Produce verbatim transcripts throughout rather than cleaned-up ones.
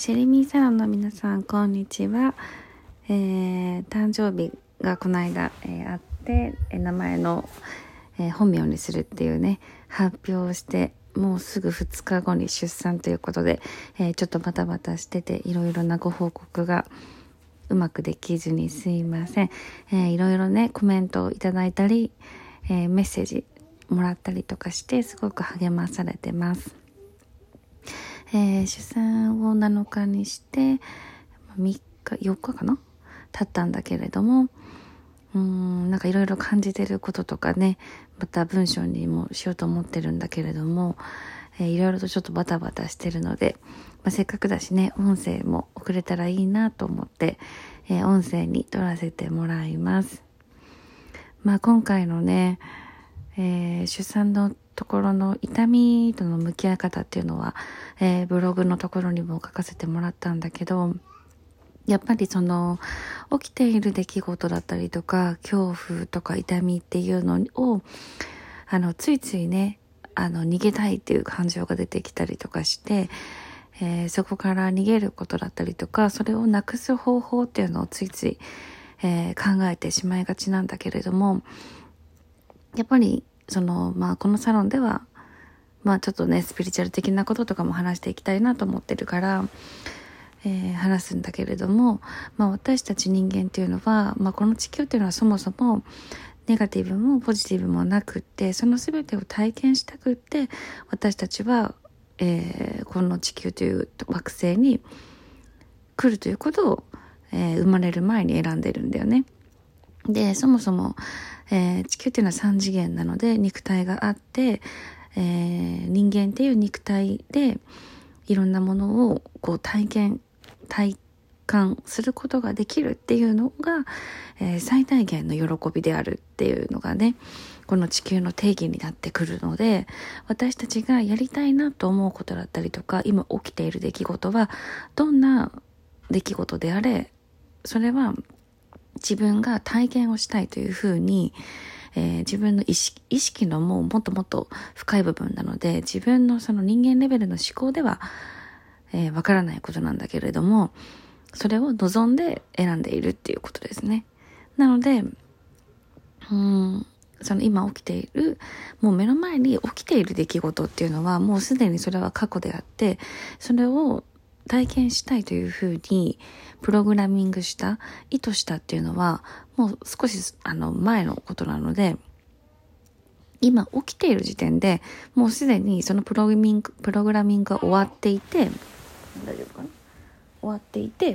シェリミーサロンの皆さん、こんにちは。えー、誕生日がこの間、えー、あって、えー、名前の、えー、本名にするっていうね発表をして、もうすぐふつかごに出産ということで、えー、ちょっとバタバタしてて、いろいろなご報告がうまくできずにすいません。えー、いろいろねコメントをいただいたり、えー、メッセージもらったりとかして、すごく励まされてます。えー、出産をなのかにしてみっかよっかかな経ったんだけれども、うーんなんかいろいろ感じてることとかね、また文章にもしようと思ってるんだけれども、えー、いろいろとちょっとバタバタしてるので、まあ、せっかくだしね音声も送れたらいいなと思って、えー、音声に撮らせてもらいます。まあ今回のね、えー、出産のところの痛みとの向き合い方っていうのは、えー、ブログのところにも書かせてもらったんだけど、やっぱりその起きている出来事だったりとか恐怖とか痛みっていうのをあのついついねあの逃げたいっていう感情が出てきたりとかして、えー、そこから逃げることだったりとか、それをなくす方法っていうのをついつい、えー、考えてしまいがちなんだけれども、やっぱりそのまあこのサロンではまあちょっとねスピリチュアル的なこととかも話していきたいなと思ってるから、えー、話すんだけれども、まあ私たち人間っていうのは、まあこの地球っていうのはそもそもネガティブもポジティブもなくって、その全てを体験したくって私たちは、えー、この地球という惑星に来るということを、えー、生まれる前に選んでるんだよね。でそもそも、えー、地球っていうのはさん次元なので肉体があって、えー、人間っていう肉体でいろんなものをこう体験体感することができるっていうのが、えー、最大限の喜びであるっていうのがねこの地球の定義になってくるので、私たちがやりたいなと思うことだったりとか今起きている出来事はどんな出来事であれ、それは自分が体験をしたいというふうに、えー、自分の意識、意識のもうもっともっと深い部分なので、自分のその人間レベルの思考ではえー、わからないことなんだけれども、それを望んで選んでいるっていうことですね。なので、うーん、その今起きている、もう目の前に起きている出来事っていうのは、もうすでにそれは過去であって、それを体験したいというふうにプログラミングした、意図したっていうのは、もう少しあの前のことなので、今起きている時点でもうすでにそのプログラミング、プログラミングが終わっていて、大丈夫かな終わっていて、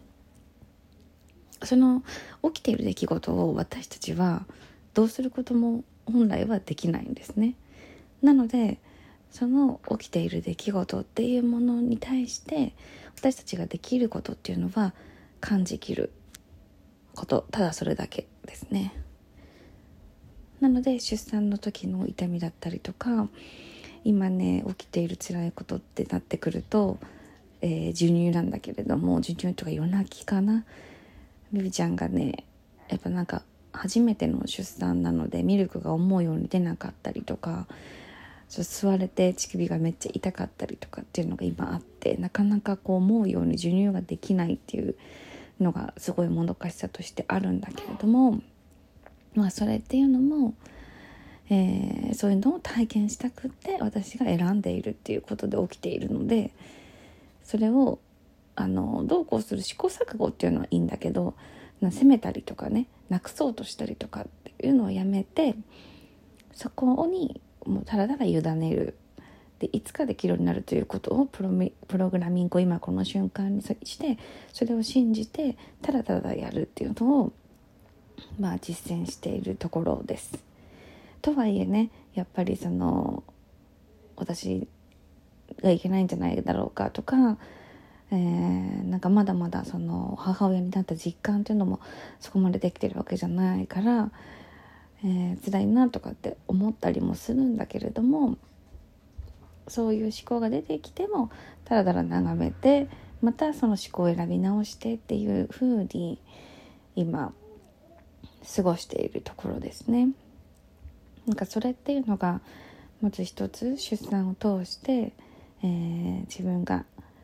その起きている出来事を私たちはどうすることも本来はできないんですね。なのでその起きている出来事っていうものに対して私たちができることっていうのは感じきること、ただそれだけですね。なので出産の時の痛みだったりとか今ね起きている辛いことってなってくると、えー、授乳なんだけれども、授乳とか夜泣きかな、ビビちゃんがねやっぱなんか初めての出産なのでミルクが思うように出なかったりとか、吸われて乳首がめっちゃ痛かったりとかっていうのが今あって、なかなかこう思うように授乳ができないっていうのがすごいもどかしさとしてあるんだけれども、まあそれっていうのも、えー、そういうのを体験したくって私が選んでいるっていうことで起きているので、それをあのどうこうする試行錯誤っていうのはいいんだけど、責めたりとかねなくそうとしたりとかっていうのをやめて、そこにもうただただ委ねる。でいつかできるようになるということをプロミプログラミングを今この瞬間にして、それを信じてただただやるっていうのをまあ実践しているところです。とはいえね、やっぱりその私がいけないんじゃないだろうかとか、えー、なんかまだまだその母親になった実感っていうのもそこまでできてるわけじゃないから、えー、辛いなとかって思ったりもするんだけれども、そういう思考が出てきてもただただ眺めて、またその思考を選び直してっていう風に今過ごしているところですね。なんかそれっていうのがまず一つ出産を通して、えー、自分が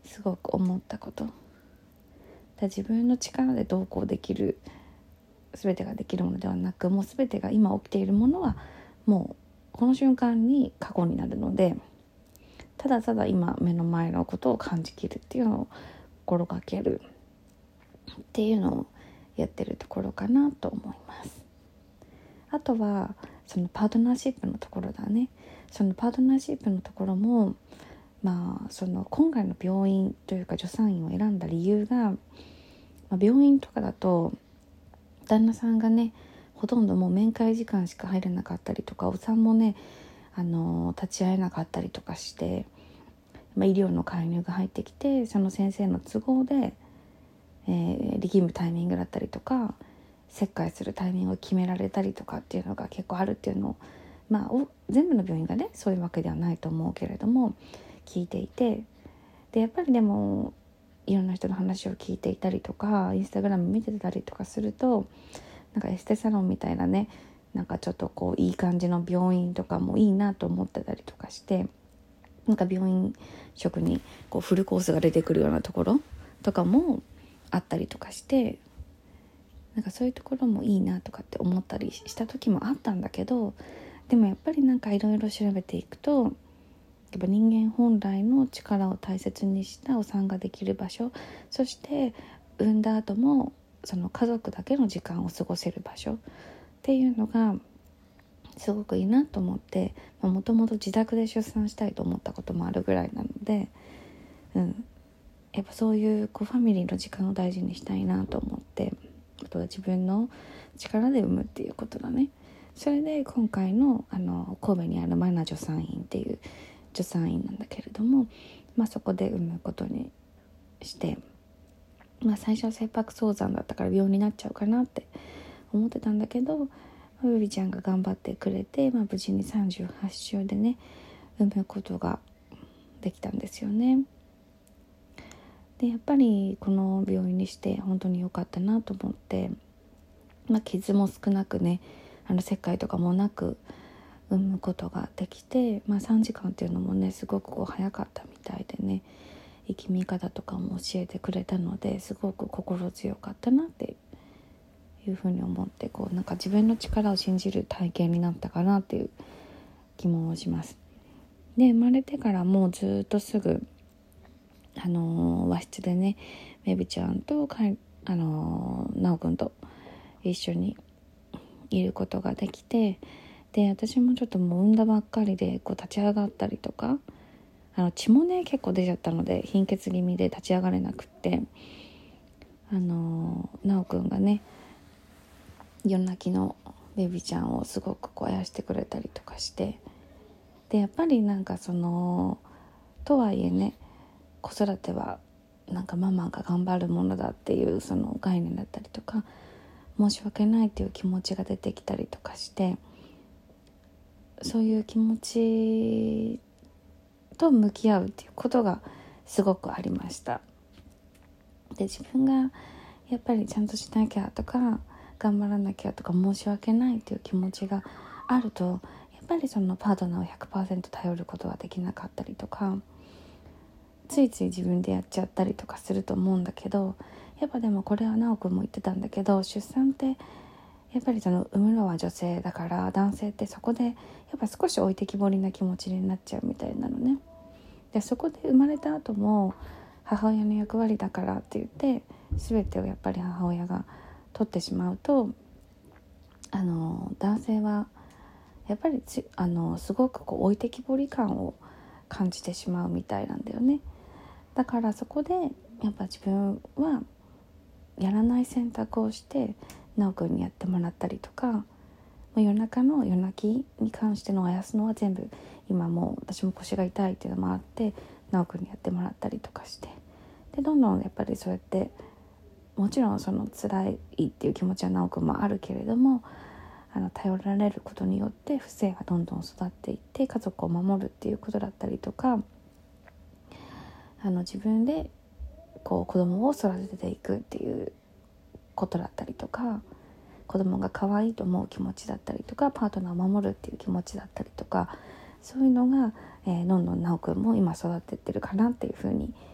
すごく思ったことだ、自分の力でどうこうできる全てができるものではなく、もう全てが今起きているものはもうこの瞬間に過去になるので、ただただ今目の前のことを感じきるっていうのを心がけるっていうのをやってるところかなと思います。あとはそのパートナーシップのところだね。そのパートナーシップのところも、まあその今回の病院というか助産院を選んだ理由が、まあ、病院とかだと旦那さんがねほとんどもう面会時間しか入れなかったりとか、お産もねあの立ち会えなかったりとかして、まあ、医療の介入が入ってきて、その先生の都合で、えー、力むタイミングだったりとか切開するタイミングを決められたりとかっていうのが結構あるっていうのを、まあ、全部の病院がねそういうわけではないと思うけれども聞いていて、でやっぱりでもいろんな人の話を聞いていたりとかインスタグラム見てたりとかすると、なんかエステサロンみたいなね、なんかちょっとこういい感じの病院とかもいいなと思ってたりとかして、なんか病院食にこうフルコースが出てくるようなところとかもあったりとかして、なんかそういうところもいいなとかって思ったりした時もあったんだけど、でもやっぱりなんかいろいろ調べていくと、やっぱ人間本来の力を大切にしたお産ができる場所、そして産んだ後もその家族だけの時間を過ごせる場所っていうのがすごくいいなと思って、もともと自宅で出産したいと思ったこともあるぐらいなので、うん、やっぱそういう、こうファミリーの時間を大事にしたいなと思って、あとは自分の力で産むっていうことだね。それで今回の、あの神戸にあるマナ助産院っていう助産院なんだけれども、まあ、そこで産むことにして、まあ、最初は切迫早産だったから病になっちゃうかなって思ってたんだけど、ベビちゃんが頑張ってくれて、まあ、無事にさんじゅうはち週でね産むことができたんですよね。でやっぱりこの病院にして本当に良かったなと思って、まあ、傷も少なくね、あの切開とかもなく産むことができて、まあ、さんじかんっていうのもねすごくこう早かったみたいでね、生き見方とかも教えてくれたので、すごく心強かったなっていうふうに思って、こうなんか自分の力を信じる体験になったかなっていう気もします。で生まれてからもうずっとすぐあのー、和室でねベビちゃんとかいあのー、なおくんと一緒にいることができて、で私もちょっともう産んだばっかりでこう立ち上がったりとか、あの血もね結構出ちゃったので貧血気味で立ち上がれなくって、あのー、なおくんがね夜泣きのベビちゃんをすごくこうあやしてくれたりとかして、でやっぱりなんかそのとはいえね、子育てはなんかママが頑張るものだっていうその概念だったりとか、申し訳ないっていう気持ちが出てきたりとかして、そういう気持ちと向き合うっていうことがすごくありました。で自分がやっぱりちゃんとしなきゃとか頑張らなきゃとか申し訳ないっていう気持ちがあると、やっぱりそのパートナーを ひゃくパーセント 頼ることはできなかったりとか、ついつい自分でやっちゃったりとかすると思うんだけど、やっぱでもこれは直くんも言ってたんだけど、出産ってやっぱりその産むのは女性だから、男性ってそこでやっぱ少し置いてきぼりな気持ちになっちゃうみたいなのね。でそこで生まれた後も母親の役割だからって言って全てをやっぱり母親が取ってしまうと、あの男性はやっぱりつあのすごくこう置いてきぼり感を感じてしまうみたいなんだよね。だからそこでやっぱ自分はやらない選択をして直くんにやってもらったりとか、夜中の夜泣きに関してのあやすのは全部今もう私も腰が痛いっていうのもあって直くんにやってもらったりとかして、でどんどんやっぱりそうやってもちろんその辛いっていう気持ちは直くんもあるけれども、あの頼られることによって不正がどんどん育っていって家族を守るっていうことだったりとか、あの自分でこう子供を育てていくっていうことだったりとか、子供が可愛いと思う気持ちだったりとか、パートナーを守るっていう気持ちだったりとか、そういうのが、えー、どんどん直くんも今育ってってるかなっていうふうに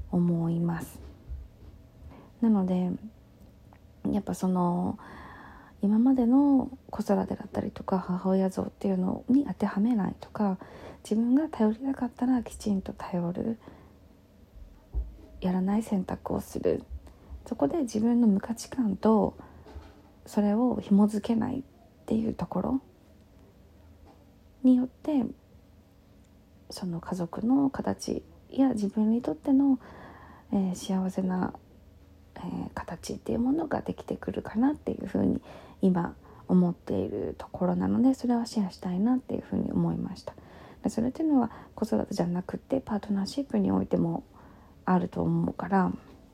思います。なのでやっぱその今までの子育てだったりとか母親像っていうのに当てはめないとか、自分が頼りたかったらきちんと頼る、やらない選択をする、そこで自分の無価値観とそれを紐づけないっていうところによって、その家族の形や自分にとっての、えー、幸せな、えー、形っていうものができてくるかなっていうふうに今思っているところなので、それはシェアしたいなっていうふうに思いました。でそれっていうのは子育てじゃなくてパートナーシップにおいてもあると思うから、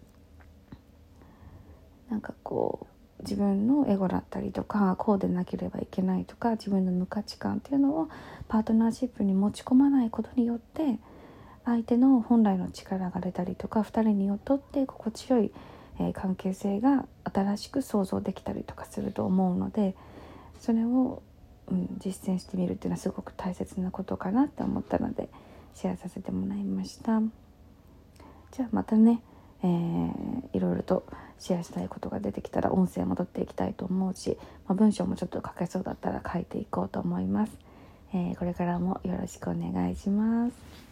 なんかこう自分のエゴだったりとか、こうでなければいけないとか、自分の無価値観っていうのをパートナーシップに持ち込まないことによって、相手の本来の力が出たりとか、ふたりにとって心地よい、えー、関係性が新しく想像できたりとかすると思うので、それを、うん、実践してみるっていうのはすごく大切なことかなって思ったのでシェアさせてもらいました。じゃあまたね、えー、いろいろとシェアしたいことが出てきたら音声戻っていきたいと思うし、まあ、文章もちょっと書けそうだったら書いていこうと思います。えー、これからもよろしくお願いします。